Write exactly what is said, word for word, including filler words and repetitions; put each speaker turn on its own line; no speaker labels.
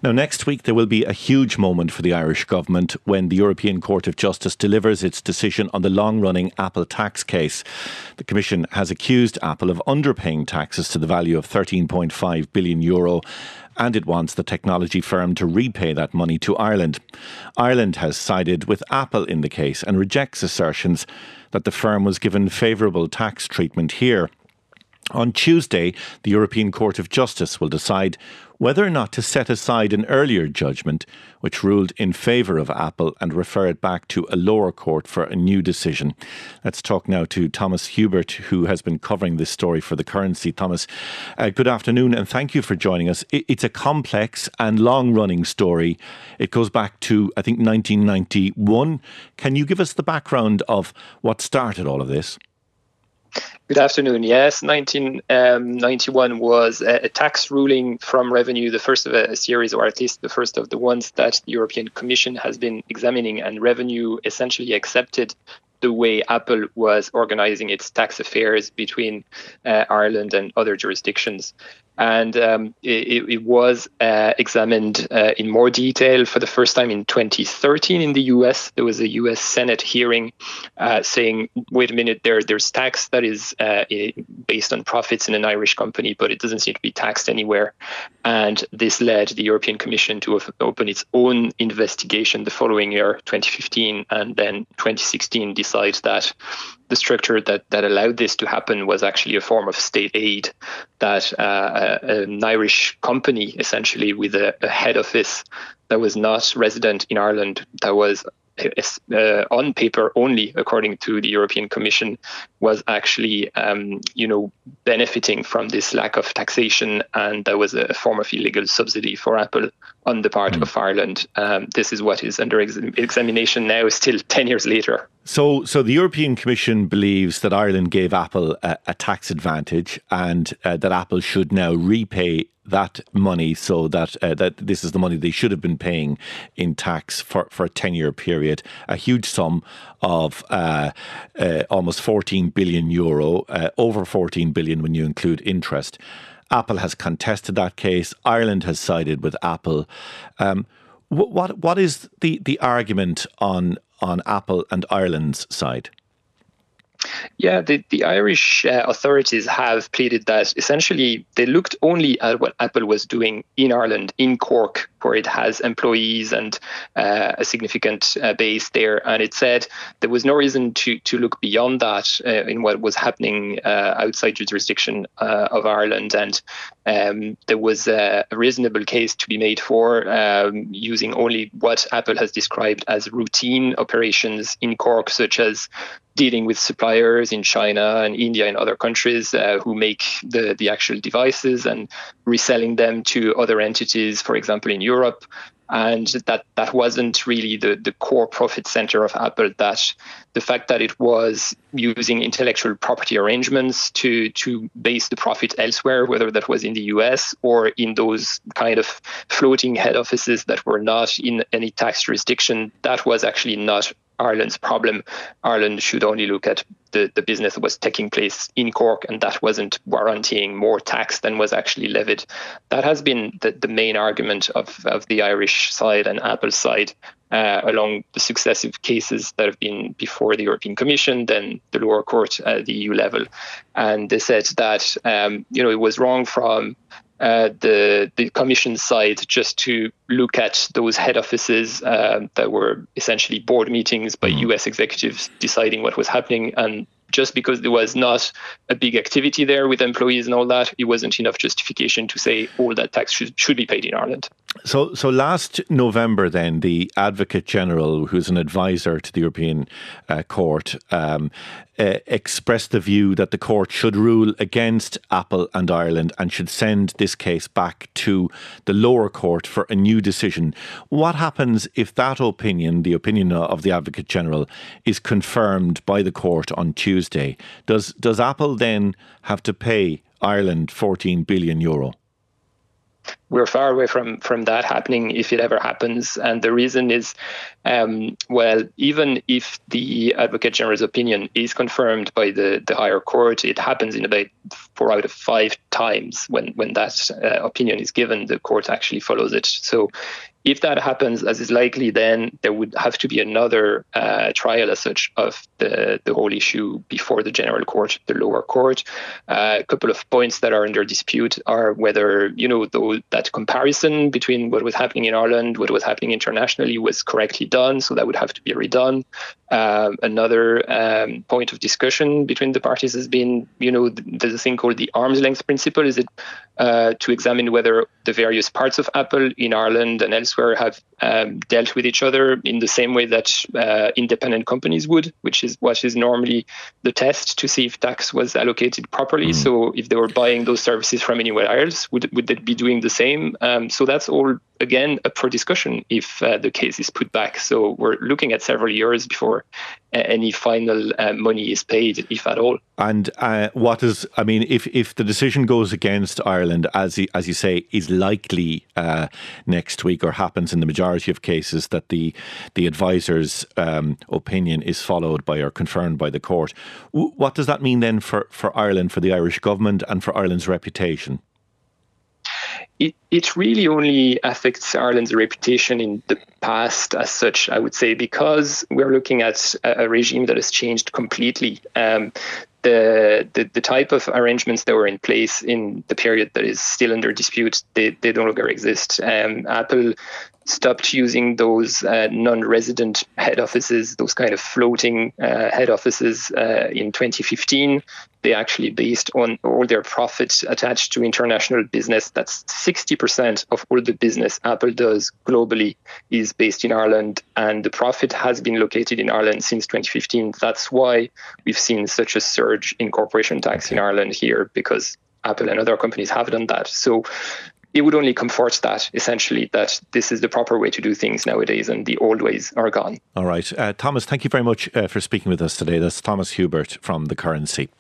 Now, next week there will be a huge moment for the Irish government when the European Court of Justice delivers its decision on the long-running Apple tax case. The Commission has accused Apple of underpaying taxes to the value of thirteen point five billion euro, and it wants the technology firm to repay that money to Ireland. Ireland has sided with Apple in the case and rejects assertions that the firm was given favourable tax treatment here. On Tuesday, the European Court of Justice will decide whether or not to set aside an earlier judgment which ruled in favour of Apple and refer it back to a lower court for a new decision. Let's talk now to Thomas Hubert, who has been covering this story for The Currency. Thomas, uh, good afternoon and thank you for joining us. It's a complex and long-running story. It goes back to, I think, nineteen ninety-one. Can you give us the background of what started all of this?
Good afternoon. Yes, nineteen ninety-one was a tax ruling from Revenue, the first of a series, or at least the first of the ones that the European Commission has been examining, and Revenue essentially accepted the way Apple was organizing its tax affairs between uh, Ireland and other jurisdictions. And um, it, it was uh, examined uh, in more detail for the first time in twenty thirteen in the U S. There was a U S Senate hearing uh, saying, wait a minute, there, there's tax that is uh, based on profits in an Irish company, but it doesn't seem to be taxed anywhere. And this led the European Commission to open its own investigation the following year, twenty fifteen, and then twenty sixteen decide that the structure that, that allowed this to happen was actually a form of state aid, that uh, an Irish company, essentially with a, a head office that was not resident in Ireland, that was uh, on paper only, according to the European Commission, was actually, um, you know, benefiting from this lack of taxation, and that was a form of illegal subsidy for Apple on the part mm. of Ireland. Um, this is what is under ex- examination now, still ten years later.
So, so the European Commission believes that Ireland gave Apple a, a tax advantage, and uh, that Apple should now repay that money, so that uh, that this is the money they should have been paying in tax for, for a ten-year period. A huge sum of uh, uh, almost fourteen billion euro, uh, over fourteen billion when you include interest. Apple has contested that case. Ireland has sided with Apple. Um, what what what is the, the argument on on Apple and Ireland's side?
Yeah, the, the Irish uh, authorities have pleaded that essentially they looked only at what Apple was doing in Ireland, in Cork, where it has employees and uh, a significant uh, base there. And it said there was no reason to to look beyond that uh, in what was happening uh, outside the jurisdiction uh, of Ireland. And um, there was a, a reasonable case to be made for um, using only what Apple has described as routine operations in Cork, such as dealing with suppliers in China and India and other countries uh, who make the, the actual devices and reselling them to other entities, for example, in Europe. And that, that wasn't really the, the core profit center of Apple. That the fact that it was using intellectual property arrangements to, to base the profit elsewhere, whether that was in the U S or in those kind of floating head offices that were not in any tax jurisdiction, that was actually not Ireland's problem. Ireland should only look at the, the business that was taking place in Cork, and that wasn't warranting more tax than was actually levied. That has been the, the main argument of, of the Irish side and Apple's side uh, along the successive cases that have been before the European Commission, then the lower court at the E U level. And they said that um, you know it was wrong from Uh, the the Commission side just to look at those head offices uh, that were essentially board meetings by U S executives deciding what was happening. And just because there was not a big activity there with employees and all that, it wasn't enough justification to say all that tax should, should be paid in Ireland.
So so last November then, the Advocate General, who's an advisor to the European uh, Court, um, uh, expressed the view that the court should rule against Apple and Ireland and should send this case back to the lower court for a new decision. What happens if that opinion, the opinion of the Advocate General, is confirmed by the court on Tuesday? Does does Apple then have to pay Ireland fourteen billion euro?
we're far away from from that happening if it ever happens. And the reason is, um, well, even if the Advocate General's opinion is confirmed by the, the higher court, it happens in about four out of five times when, when that uh, opinion is given, the court actually follows it. So if that happens, as is likely, then there would have to be another uh, trial as such of the, the whole issue before the General Court, the lower court. Uh, a couple of points that are under dispute are whether, you know, though that comparison between what was happening in Ireland, what was happening internationally was correctly done, so that would have to be redone. Uh, another um, point of discussion between the parties has been, you know, there's a thing called the arm's length principle. Is it uh, to examine whether the various parts of Apple in Ireland and elsewhere have um, dealt with each other in the same way that uh, independent companies would, which is what is normally the test to see if tax was allocated properly. Mm. So if they were buying those services from anywhere else, would would they be doing the same? Um, so that's all, again, up for discussion if uh, the case is put back. So we're looking at several years before uh, any final uh, money is paid, if at all.
And uh, what is, I mean, if, if the decision goes against Ireland, as you, as you say, is likely uh, next week, or happens in the majority of cases, that the the advisor's um, opinion is followed by or confirmed by the court, w- what does that mean then for, for Ireland, for the Irish government and for Ireland's reputation?
It, it really only affects Ireland's reputation in the past as such, I would say, because we're looking at a, a regime that has changed completely. Um, the, the the type of arrangements that were in place in the period that is still under dispute, they, they no longer exist. Um, Apple stopped using those uh, non-resident head offices, those kind of floating uh, head offices uh, in twenty fifteen. They actually based on all their profits attached to international business. That's sixty percent of all the business Apple does globally is based in Ireland, and the profit has been located in Ireland since twenty fifteen. That's why we've seen such a surge in corporation tax in Ireland here, because Apple and other companies have done that. So it would only comfort that, essentially, that this is the proper way to do things nowadays and the old ways are gone.
All right. Uh, Thomas, thank you very much uh, for speaking with us today. That's Thomas Hubert from The Currency.